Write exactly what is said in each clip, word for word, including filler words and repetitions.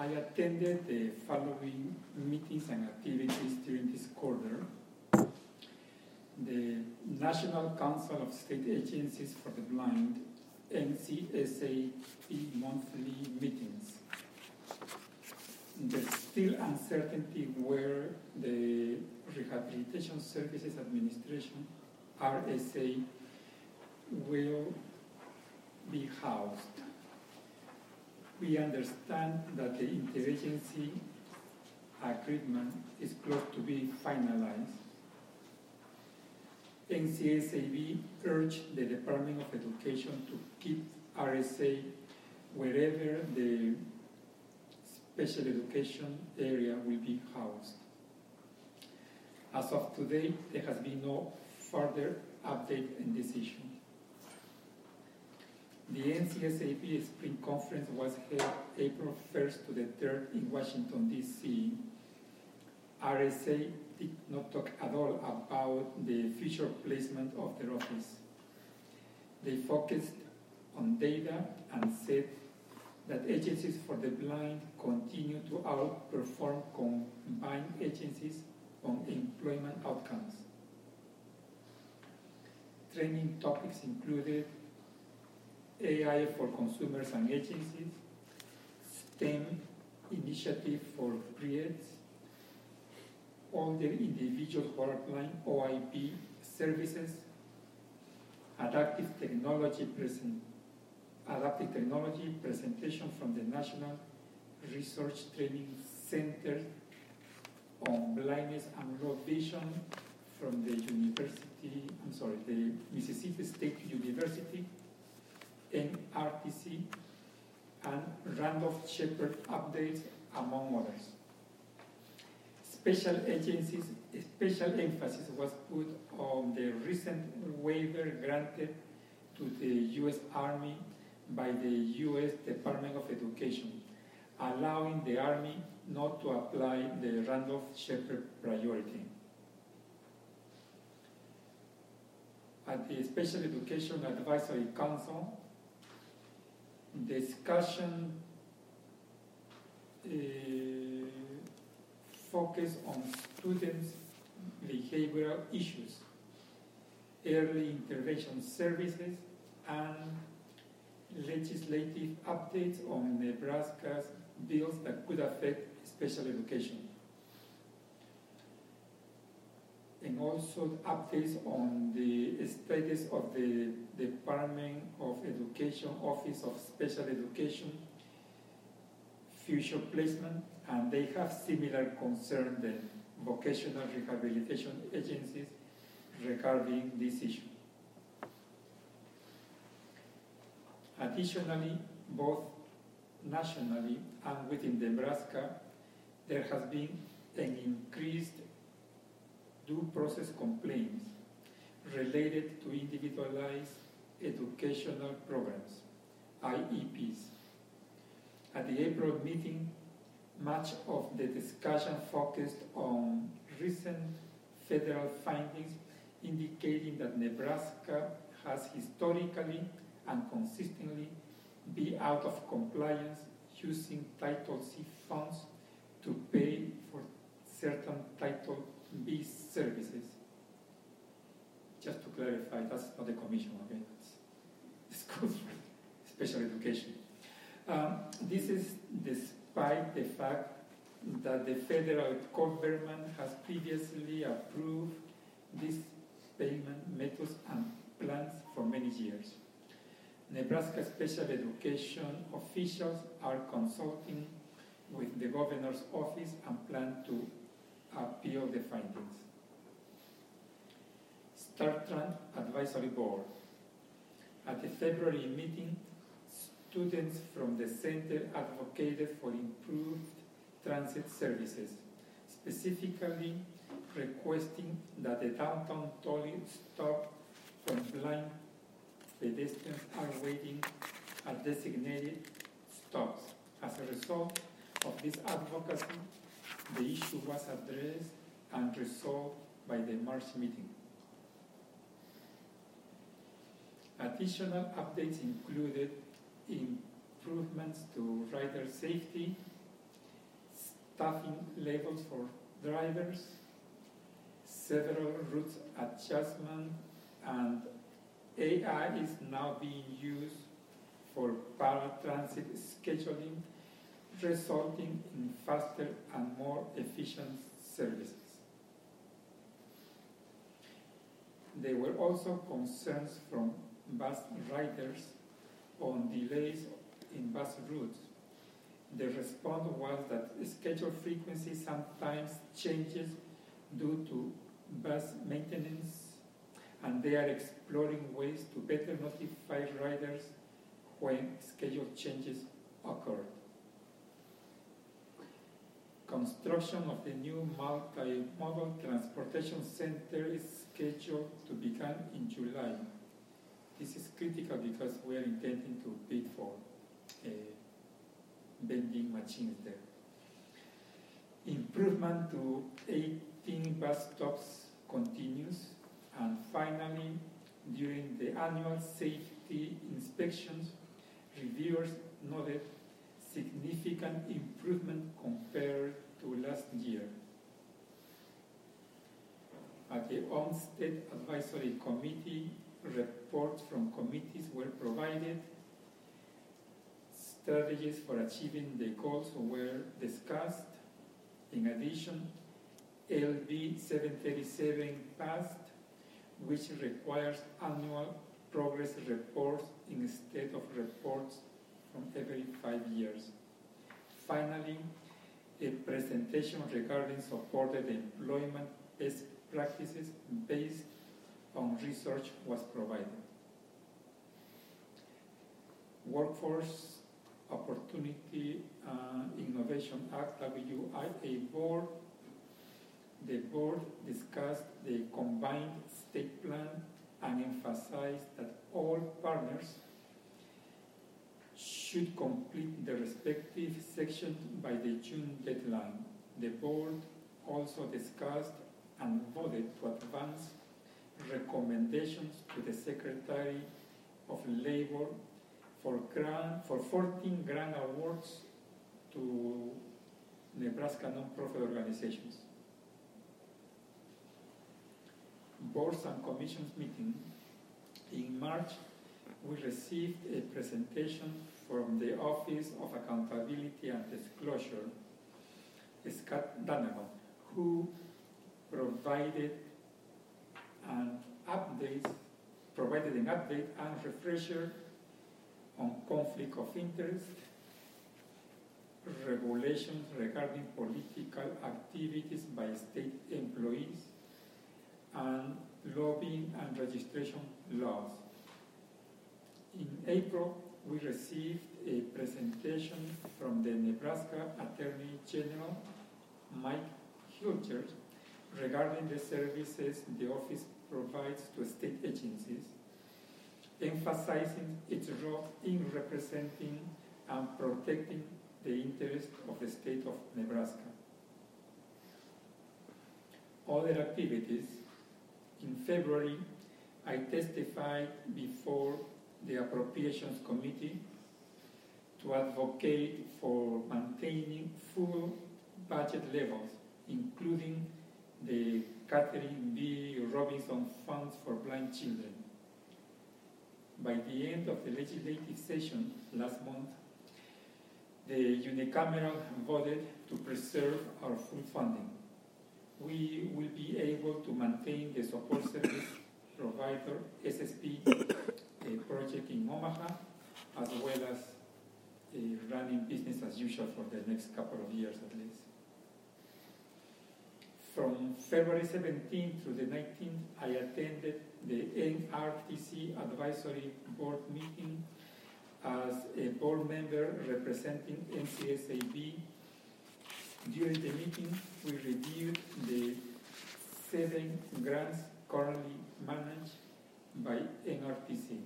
I attended the following meetings and activities during this quarter. The National Council of State Agencies for the Blind, N C S A P monthly meetings. There's still uncertainty where the Rehabilitation Services Administration, R S A, will be housed. We understand that the interagency agreement is close to be finalized. N C S A B urged the Department of Education to keep R S A wherever the special education area will be housed. As of today, there has been no further update in this issue. The N C S A B Spring Conference was held April first to the third in Washington, D C R S A did not talk at all about the future placement of their office. They focused on data and said that agencies for the blind continue to outperform combined agencies on employment outcomes. Training topics included A I for consumers and agencies, STEM initiative for creates, all the individuals who are applying O I P services, adaptive technology present, adaptive technology presentation from the National Research Training Center on Blindness and Low Vision from the University, I'm sorry, the Mississippi State University, N R T C, and Randolph Shepherd updates, among others. Special agencies, special emphasis was put on the recent waiver granted to the U S Army by the U S Department of Education, allowing the Army not to apply the Randolph Shepherd priority. At the Special Education Advisory Council, discussion uh, focused on students' behavioral issues, early intervention services, and legislative updates on Nebraska's bills that could affect special education. And also updates on the status of the Department of Education Office of Special Education future placement, and they have similar concern than vocational rehabilitation agencies regarding this issue. Additionally, both nationally and within Nebraska, there has been an increased due process complaints related to individualized educational programs, I E Ps. At the April meeting, much of the discussion focused on recent federal findings indicating that Nebraska has historically and consistently been out of compliance using Title C funds to pay for certain Title B services. Just to clarify, that's not the commission, okay? It's schools for special education. Um, this is despite the fact that the federal government has previously approved these payment methods and plans for many years. Nebraska special education officials are consulting with the governor's office and plan to appeal the findings. StarTran Advisory Board. At the February meeting, students from the center advocated for improved transit services, specifically requesting that the downtown tolling stop when blind pedestrians are waiting at designated stops. As a result of this advocacy, the issue was addressed and resolved by the March meeting. Additional updates included improvements to rider safety, staffing levels for drivers, several route adjustment, and A I is now being used for paratransit scheduling, resulting in faster and more efficient services. There were also concerns from bus riders on delays in bus routes. The response was that schedule frequency sometimes changes due to bus maintenance, and they are exploring ways to better notify riders when schedule changes occur. Construction of the new multi-modal transportation center is scheduled to begin in July. This is critical because we are intending to bid for uh, vending machines there. Improvement to eighteen bus stops continues, and finally, during the annual safety inspections, reviewers noted significant improvement compared to last year. At the Olmsted Advisory Committee, reports from committees were provided. Strategies for achieving the goals were discussed. In addition, L B seven thirty-seven passed, which requires annual progress reports instead of reports from every five years. Finally, a presentation regarding supported employment best practices based on research was provided. Workforce Opportunity uh, Innovation Act, W I A Board. The board discussed the combined state plan and emphasized that all partners should complete the respective sections by the June deadline. The board also discussed and voted to advance recommendations to the Secretary of Labor for, grant, for fourteen grant awards to Nebraska non-profit organizations. Boards and Commissions meeting. In March, we received a presentation from the Office of Accountability and Disclosure, Scott Donovan, who provided an update, provided an update and refresher on conflict of interest, regulations regarding political activities by state employees, and lobbying and registration laws. In April, we received a presentation from the Nebraska Attorney General, Mike Hilgers, regarding the services the office provides to state agencies, emphasizing its role in representing and protecting the interests of the state of Nebraska. Other activities. In February, I testified before the Appropriations Committee to advocate for maintaining full budget levels, including the Catherine B. Robinson Funds for Blind Children. By the end of the legislative session last month, the unicameral voted to preserve our full funding. We will be able to maintain the support service provider S S P a project in Omaha, as well as uh, running business as usual for the next couple of years at least. From February seventeenth through the nineteenth, I attended the N R T C Advisory Board meeting as a board member representing N C S A B. During the meeting, we reviewed the seven grants currently managed by N R T C.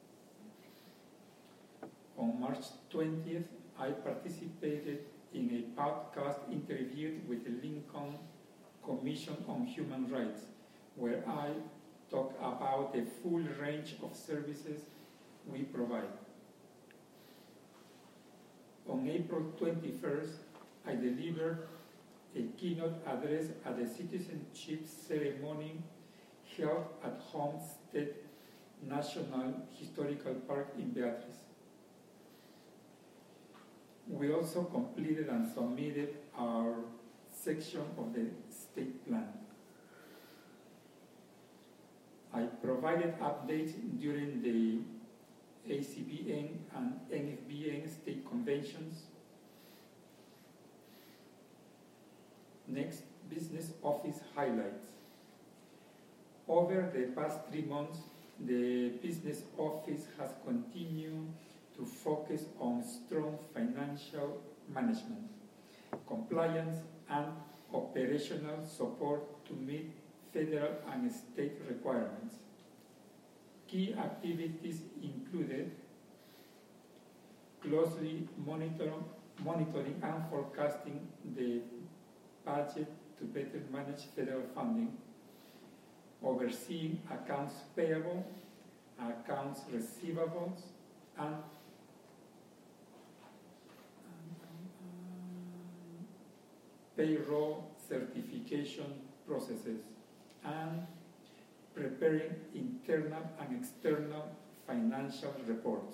On March twentieth, I participated in a podcast interview with the Lincoln Commission on Human Rights, where I talked about the full range of services we provide. On April twenty-first, I delivered a keynote address at the citizenship ceremony held at Homestead National Historical Park in Beatrice. We also completed and submitted our section of the state plan. I provided updates during the A C B N and N F B N state conventions. Next, business office highlights. Over the past three months, the business office has continued to focus on strong financial management, compliance, and operational support to meet federal and state requirements. Key activities included closely monitor, monitoring and forecasting the budget to better manage federal funding, overseeing accounts payable, accounts receivables, and payroll certification processes, and preparing internal and external financial reports.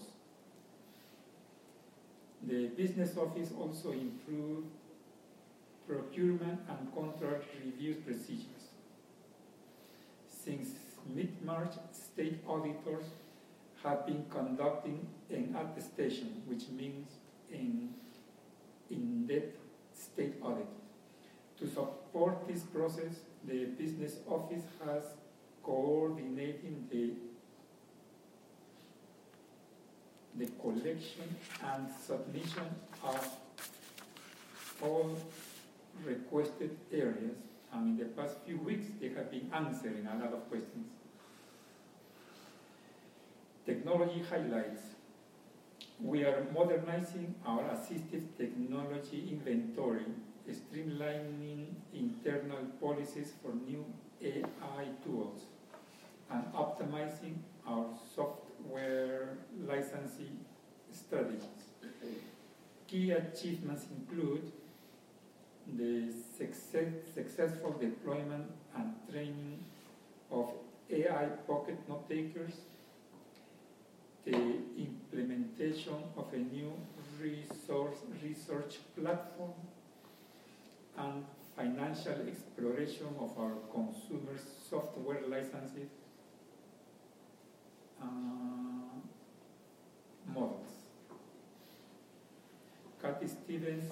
The business office also improved procurement and contract review procedures. Since mid-March, state auditors have been conducting an attestation, which means an in-depth state audit. To support this process, the business office has coordinating the, the collection and submission of all requested areas, and in the past few weeks they have been answering a lot of questions. Technology highlights. We are modernizing our assistive technology inventory, streamlining internal policies for new A I tools, and optimizing our software licensing strategies. Key achievements include the success, successful deployment and training of A I pocket note takers, the implementation of a new resource research platform, and financial exploration of our consumer software licenses uh, models. Kathy Stevens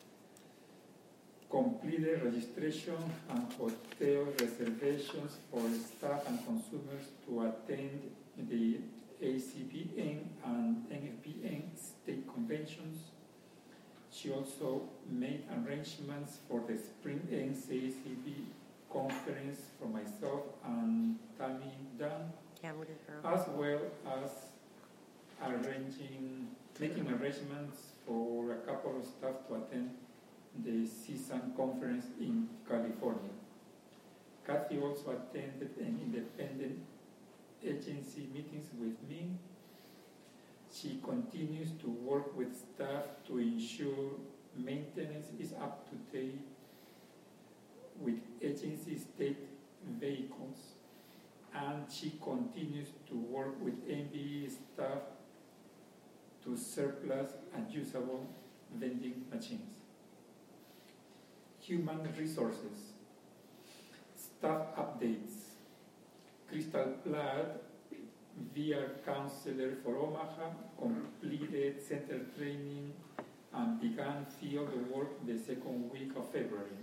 completed registration and hotel reservations for staff and consumers to attend the A C B N and N F B N state conventions. She also made arrangements for the Spring N C A C B conference for myself and Tammy Dunn, as well as arranging, making arrangements for a couple of staff to attend the C S A N conference in California. Kathy also attended an independent agency meetings with me. She continues to work with staff to ensure maintenance is up to date with agency state vehicles, and she continues to work with N B E staff to surplus unusable vending machines. Human resources, staff updates. Crystal Platt, V R counselor for Omaha, completed center training and began field work the second week of February.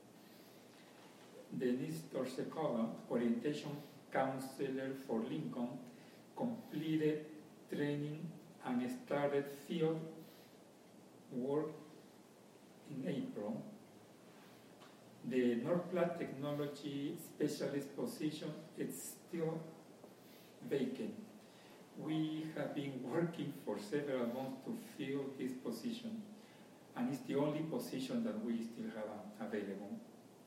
Denise Torsecola, orientation counselor for Lincoln, completed training and started field work in April. The North Platte Technology Specialist position is still vacant. We have been working for several months to fill this position, and it's the only position that we still have available.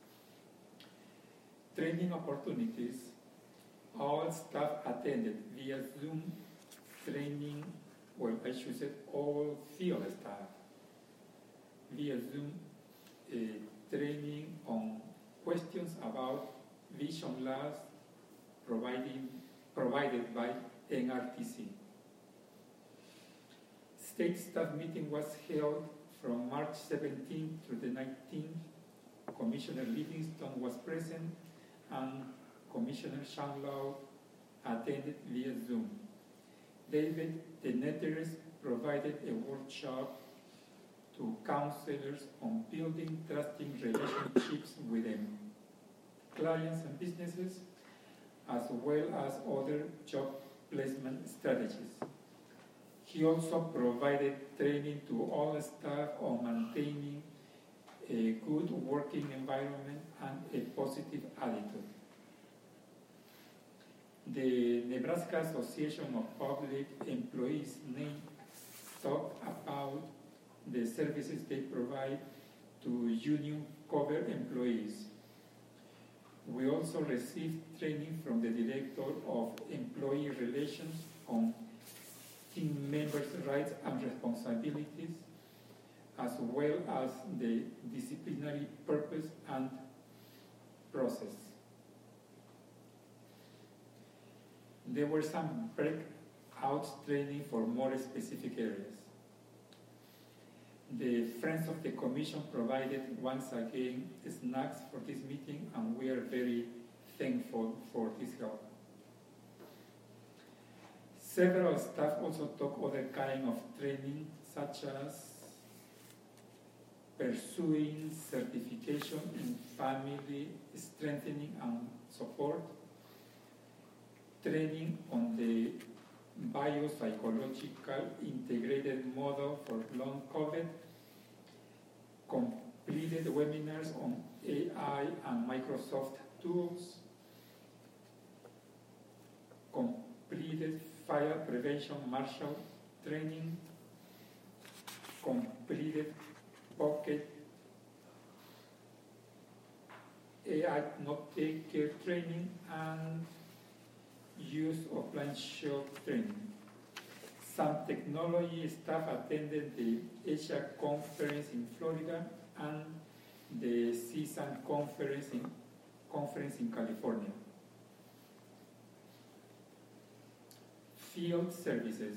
Training opportunities. All staff attended via Zoom training, well, I should say all field staff via Zoom uh, training on questions about vision loss providing, provided by N R T C. State staff meeting was held from March seventeenth to the nineteenth. Commissioner Livingston was present and Commissioner Shanlau attended via Zoom. David Deneteris provided a workshop to counselors on building trusting relationships with them, clients and businesses, as well as other job placement strategies. He also provided training to all staff on maintaining a good working environment and a positive attitude. The Nebraska Association of Public Employees, N A E, talked about the services they provide to union-covered employees. We also received training from the Director of Employee Relations on team members' rights and responsibilities, as well as the disciplinary purpose and process. There were some breakout training for more specific areas. The Friends of the Commission provided once again snacks for this meeting, and we are very thankful for this help. Several staff also took other kind of training, such as pursuing certification in family strengthening and support, training on the biopsychological integrated model for long COVID, completed webinars on A I and Microsoft tools, completed fire prevention marshal training, completed pocket A I note-taker training, and use of blind shell training. Some technology staff attended the Asia conference in Florida and the C S A N conference in, conference in California. Field services.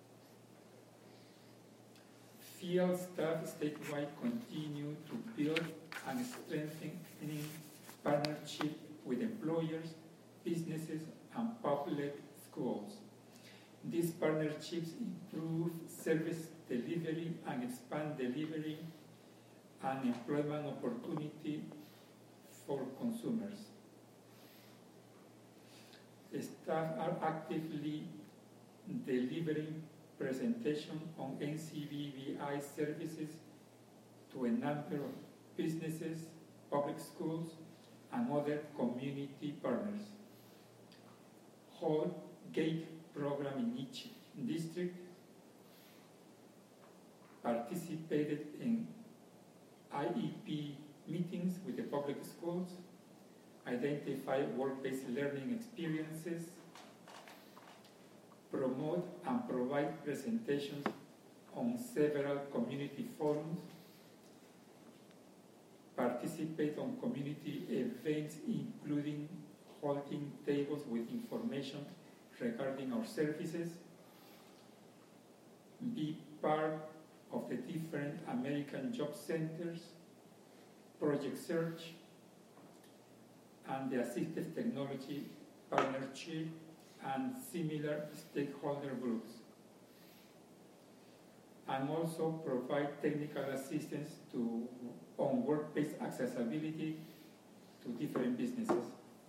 Field staff statewide continue to build and strengthen partnership with employers, businesses, and public schools. These partnerships improve service delivery and expand delivery and employment opportunity for consumers. The staff are actively delivering presentation on N C B V I services to a number of businesses, public schools, and other community partners. Whole GATE program in each district, participated in I E P meetings with the public schools, identified work-based learning experiences, promote and provide presentations on several community forums, participate on community events including holding tables with information regarding our services, be part of the different American Job Centers, Project Search, and the Assistive Technology Partnership and similar stakeholder groups. And also provide technical assistance to, on workplace accessibility to different businesses.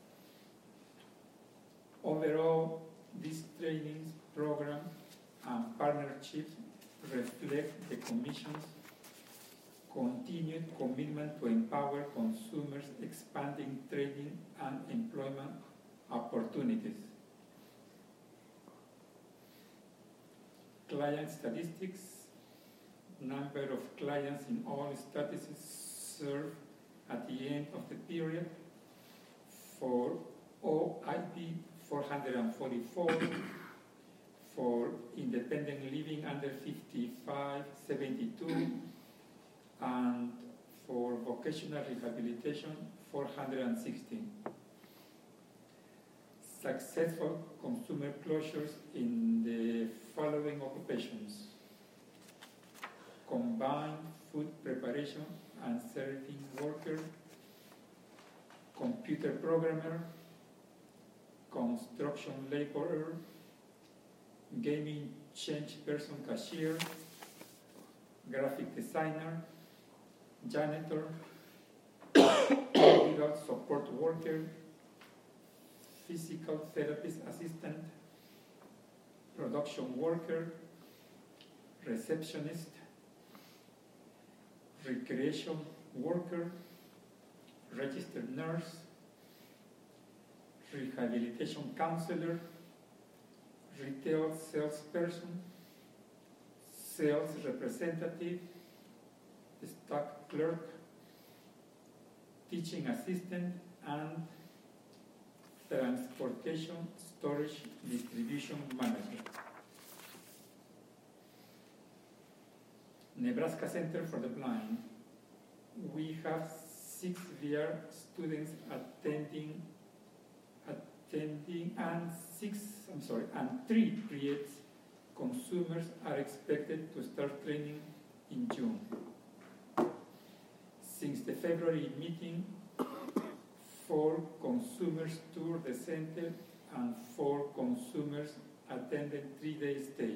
Overall, these trainings, program, and partnerships reflect the Commission's continued commitment to empower consumers, expanding training and employment opportunities. Client statistics, number of clients in all statuses served at the end of the period. For O I P, four hundred forty-four, for independent living under fifty-five, seventy-two, and for vocational rehabilitation, four hundred sixteen. Successful consumer closures in the following occupations: combined food preparation and serving worker, computer programmer, construction laborer, gaming change person cashier, graphic designer, janitor, legal support worker, physical therapist assistant, production worker, receptionist, recreation worker, registered nurse, rehabilitation counselor, retail salesperson, sales representative, stock clerk, teaching assistant, and transportation, storage, distribution manager. Nebraska Center for the Blind. We have six V R students attending, attending, and six, I'm sorry, and three pre-aids consumers are expected to start training in June. Since the February meeting, four consumers toured the center and four consumers attended three-day stay.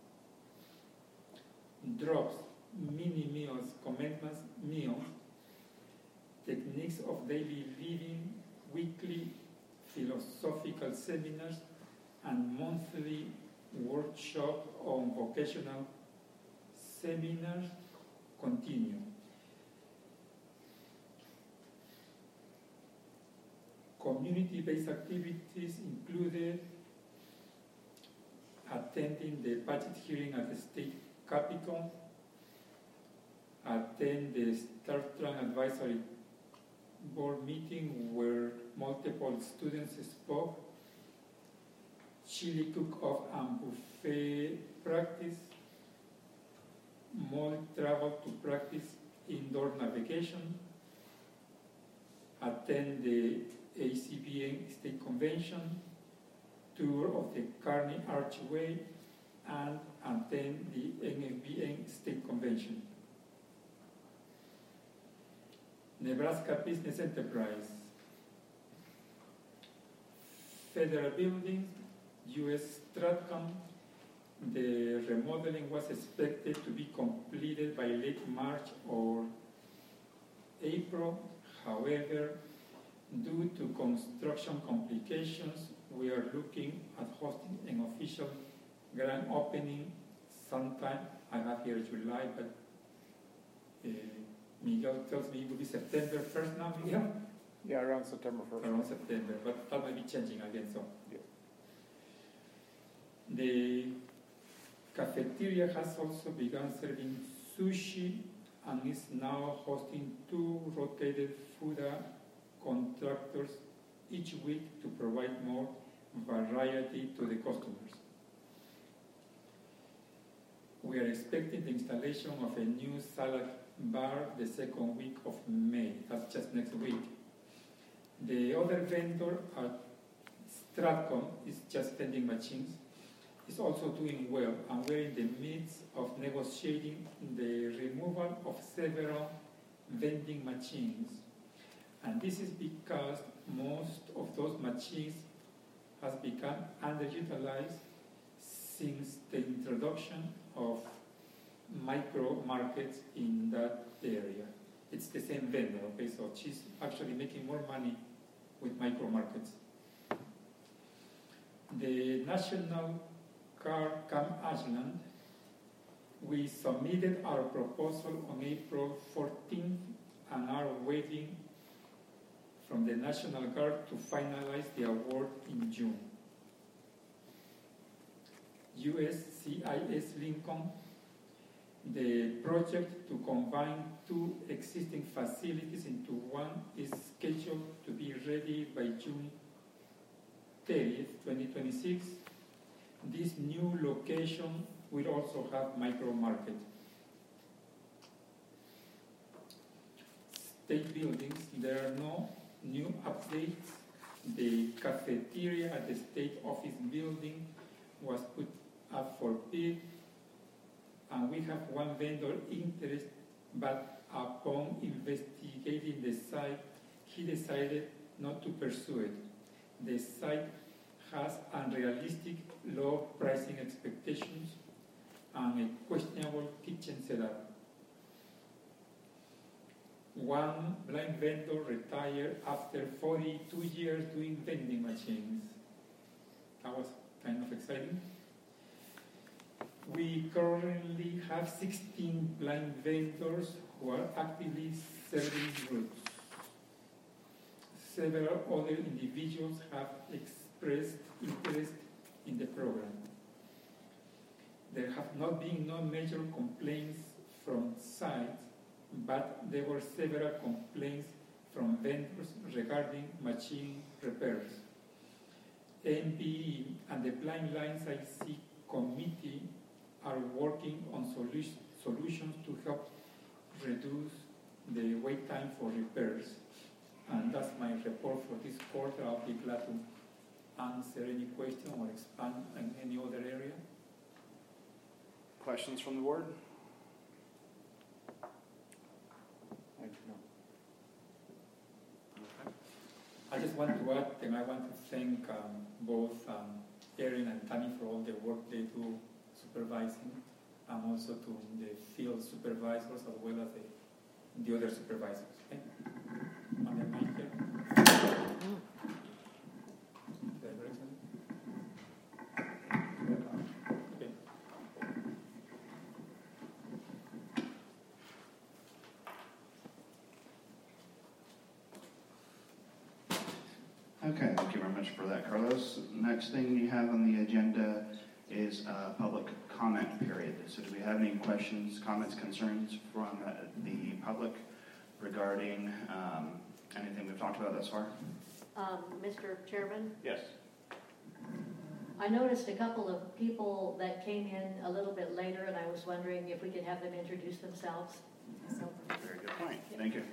Drops, mini meals, commandments, meals, techniques of daily living, weekly philosophical seminars, and monthly workshop on vocational seminars continue. Community-based activities included attending the budget hearing at the state capitol, attend the StarTran advisory board meeting where multiple students spoke, chili cook-off and buffet practice, mall travel to practice indoor navigation, attend the A C B N State Convention, tour of the Kearney Archway, and attend the N F B N State Convention. Nebraska Business Enterprise. Federal Building, U S Stratcom. The remodeling was expected to be completed by late March or April. However, due to construction complications, we are looking at hosting an official grand opening sometime. I have here July, but uh, Miguel tells me it will be September first now, Miguel? Yeah, around September first. Around September, but that might be changing again, so. Yeah. The cafeteria has also begun serving sushi and is now hosting two rotated food contractors each week to provide more variety to the customers. We are expecting the installation of a new salad bar the second week of May. That's just next week. The other vendor at Stratcom is just vending machines. Is also doing well, and we're in the midst of negotiating the removal of several vending machines. And this is because most of those machines has become underutilized since the introduction of micro markets in that area. It's the same vendor, okay, so she's actually making more money with micro markets. The National Car Camp Ashland, we submitted our proposal on April fourteenth and are waiting from the National Guard to finalize the award in June. U S C I S Lincoln, the project to combine two existing facilities into one is scheduled to be ready by June thirtieth, twenty twenty-six. This new location will also have micro market. state buildings, there are no new updates. The cafeteria at the state office building was put up for bid, and we have one vendor interested, but upon investigating the site, he decided not to pursue it. The site has unrealistic low pricing expectations and a questionable kitchen setup. One blind vendor retired after forty-two years doing vending machines. That was kind of exciting. We currently have sixteen blind vendors who are actively serving routes. Several other individuals have expressed interest in the program. There have not been no major complaints from sites, but there were several complaints from vendors regarding machine repairs. N B E and the Blind Lines I C committee are working on solu- solutions to help reduce the wait time for repairs. And that's my report for this quarter. I'll be glad to answer any question or expand in any other area. Questions from the board? I do not. Okay. I just want to add, and I want to thank um, both um, Erin and Tammy for all the work they do supervising, and also to the field supervisors as well as the, the other supervisors. Okay? On the mic here. Okay. Okay, thank you very much for that, Carlos. Next thing you have on the agenda is a public comment period. So do we have any questions, comments, concerns from uh, the public regarding um, anything we've talked about thus far? Um, Mister Chairman, Yes. I noticed a couple of people that came in a little bit later, and I was wondering if we could have them introduce themselves. So, Very good point. Thank you.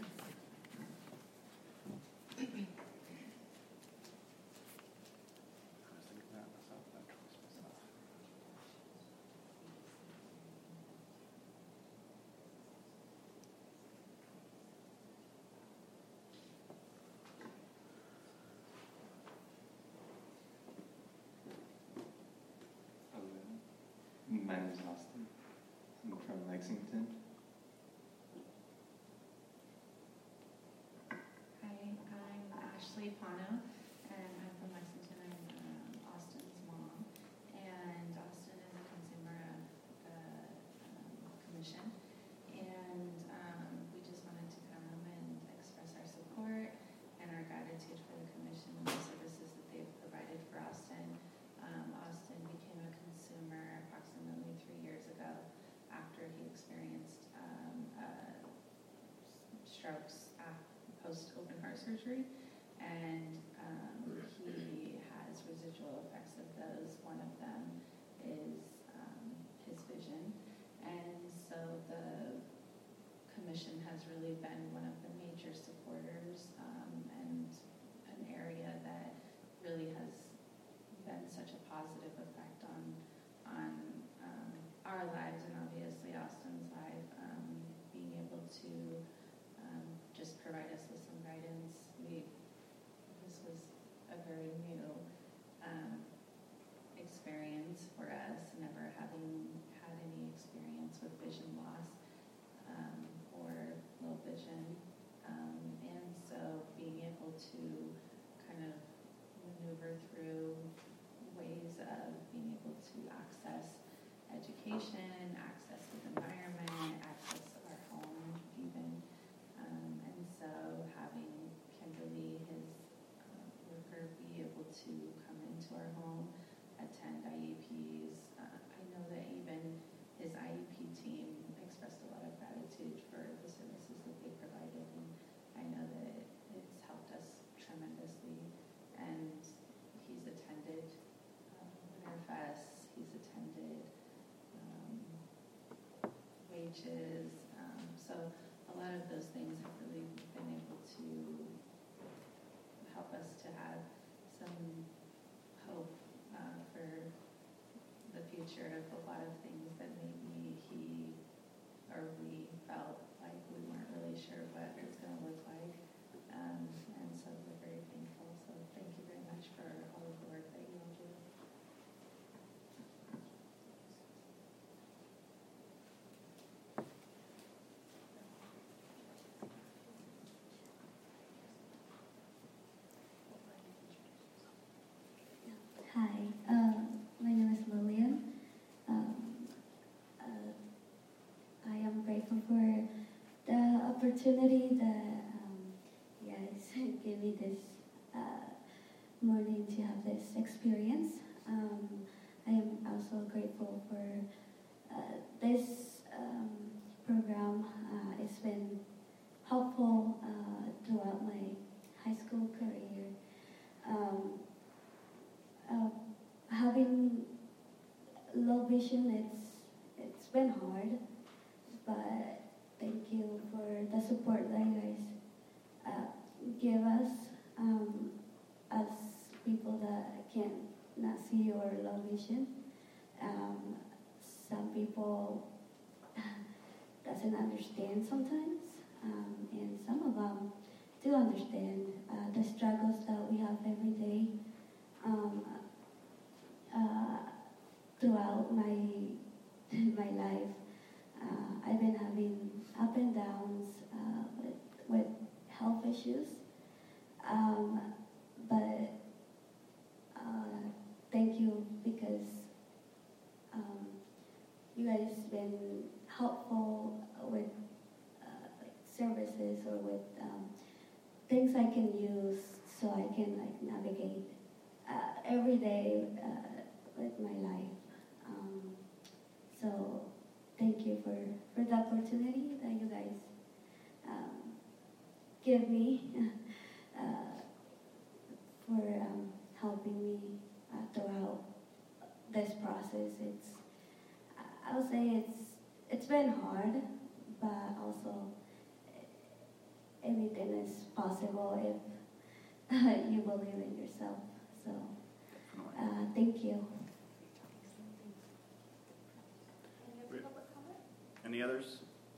My name is Austin. I'm from Lexington. Hi, I'm Ashley Pano, and I'm from Lexington. I'm um, Austin's mom, and Austin is a consumer of the um, commission, and um, we just wanted to come and express our support and our gratitude for the commission and the services that they've provided for Austin. Um, Austin became a consumer approximately three years ago after he experienced um, uh, strokes post open heart surgery, and um, he has residual effects of those. One of them is um, his vision, and so the commission has really been one of the major supporters um, and an area that really has been such a positive effect on on um, our lives and obviously Austin's life, um, being able to um, just provide us with some guidance. We this was a very new um, experience for us, never having had any experience with vision loss um, or low vision, um, and so being able to kind of maneuver through ways of being able to access education, access the environment, access our home even. Um, and so having Kimberly, his uh, worker, be able to come into our home, attend I E Ps. Uh, I know that even his I E P team expressed a lot of gratitude for the services that they provided, and I know that it, it's helped us tremendously. And he's attended um, Winter Fest, he's attended um, wages, um, so a lot of those things have really been shared of a lot of things that maybe he or we felt like we weren't really sure what it was going to look like. Um, and so we're very thankful. So thank you very much for all of the work that you all do. Hi, uh, my name is Lillian. Um, uh, I am grateful for the opportunity that um, you guys gave me this uh, morning to have this experience. Um, I am also grateful for uh, this um, program. Uh, it's been helpful uh, throughout my high school career. Um, Uh, having low vision, it's it's been hard, but thank you for the support that you guys uh, give us um, as people that can not see or low vision. Um, some people doesn't understand sometimes, um, and some of them do understand uh, the struggles that we have every day. Um, uh, throughout my my life, uh, I've been having up and downs uh, with, with health issues, um, but uh, thank you because um, you guys been helpful with uh, like services or with um, things I can use so I can like navigate Uh, every day uh, with my life. Um, so thank you for, for the opportunity that you guys um, give me uh, for um, helping me uh, throughout this process. It's I would say it's it's been hard, but also anything is possible if uh, you believe in yourself. So, uh, thank you. Any others?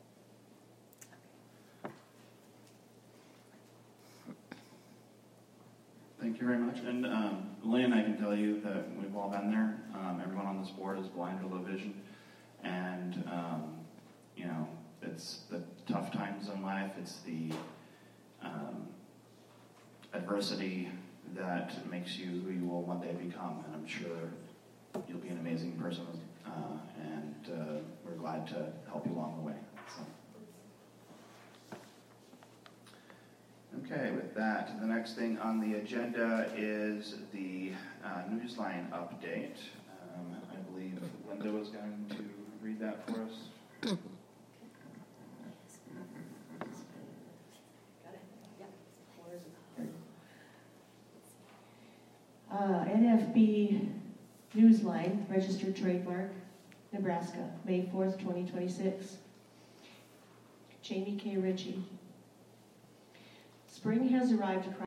Thank you very much. And um, Lynn, I can tell you that we've all been there. Um, everyone on this board is blind or low vision. And, um, you know, it's the tough times in life. It's the um, adversity that makes you who you will one day become, and I'm sure you'll be an amazing person, uh, and uh, we're glad to help you along the way. So. Okay, with that, the next thing on the agenda is the uh, Newsline update. Um, I believe Linda was going to read that for us. Uh, N F B Newsline, registered trademark, Nebraska, May fourth, twenty twenty-six. Jamie K. Ritchie. Spring has arrived across